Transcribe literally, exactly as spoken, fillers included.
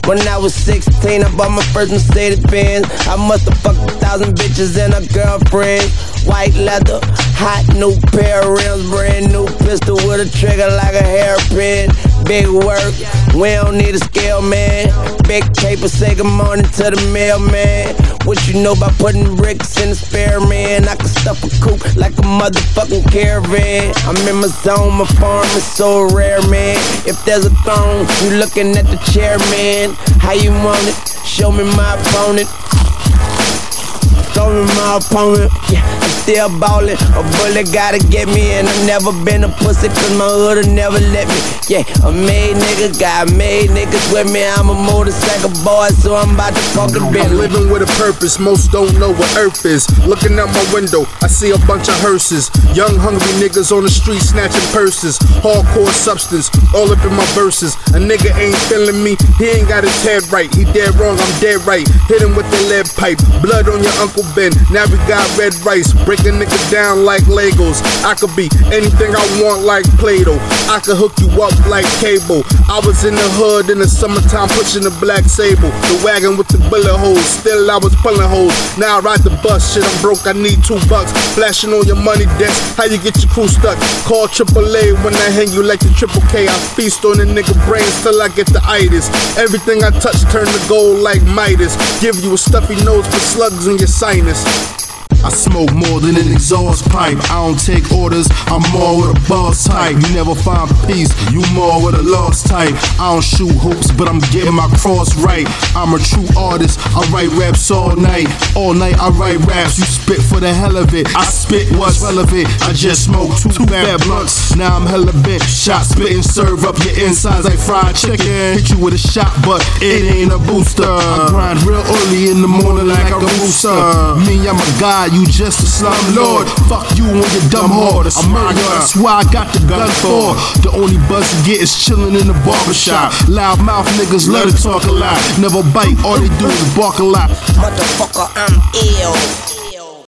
When I was sixteen, I bought my first Mercedes Benz. I must have fucked a thousand bitches and a girlfriend. White leather, hot new pair of rims, brand new pistol with a trigger like a hairpin. Big work, we don't need a scale, man. Big paper, say good morning to the mailman. What you know about putting bricks in the spare, man? I can stuff a coupe like a motherfucking caravan. I'm in my zone, my farm is so rare, man. If there's a throne, you looking at the chair, man. How you want it? Show me my opponent. Show me my opponent. Yeah, I'm still ballin'. A bullet gotta get me, and I've never been a pussy, cause my hood'll never let me. Yeah, a made nigga, got made niggas with me. I'm a motorcycle boy, so I'm about to fuck a Bentley. I'm living with a purpose, most don't know what earth is. Looking out my window, I see a bunch of hearses. Young hungry niggas on the street snatching purses. Hardcore substance, all up in my verses. A nigga ain't feeling me, he ain't got his head right. He dead wrong, I'm dead right. Hit him with the lead pipe, blood on your Uncle Ben. Now we got red rice, break a nigga down like Legos. I could be anything I want like Play-Doh. I could hook you up like cable. I was in the hood in the summertime pushing the black sable. The wagon with the bullet holes, still I was pulling holes. Now I ride the bus, shit I'm broke, I need two bucks. Flashing on your money desk, how you get your crew stuck? Call triple A when I hang you like the triple K. I feast on the nigga brains till I get the itis. Everything I touch turn to gold like Midas. Give you a stuffy nose for slugs in your sinus. I smoke more than an exhaust pipe. I don't take orders, I'm more with a boss type. You never find peace, you more with a lost type. I don't shoot hoops, but I'm getting my cross right. I'm a true artist, I write raps all night. All night I write raps, you spit for the hell of it. I spit what's relevant, I just smoked two bad blunts. Now I'm hella bent, shot spitting, serve up your insides like fried chicken. Hit you with a shot, but it ain't a booster. I grind real early in the morning like a rooster. Me, I'm a god, you just a slum lord. Fuck you on your dumb whore. I'm murder, that's why I got the gun for. The only buzz you get is chillin' in the barbershop. Loud mouth niggas love to talk a lot, never bite, all they do is bark a lot. Motherfucker, I'm ill.